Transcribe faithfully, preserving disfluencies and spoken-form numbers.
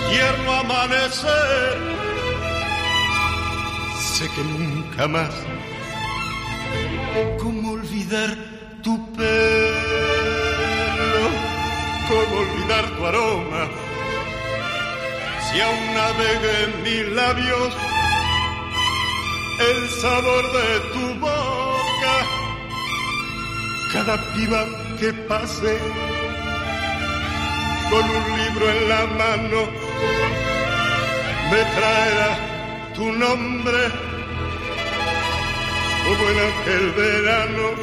tierno amanecer. Sé que nunca más, ¿cómo olvidar tu pelo? ¿Cómo olvidar tu aroma? Si aún navega en mis labios el sabor de tu boca, cada piba que pase con un libro en la mano me traerá tu nombre como en aquel verano.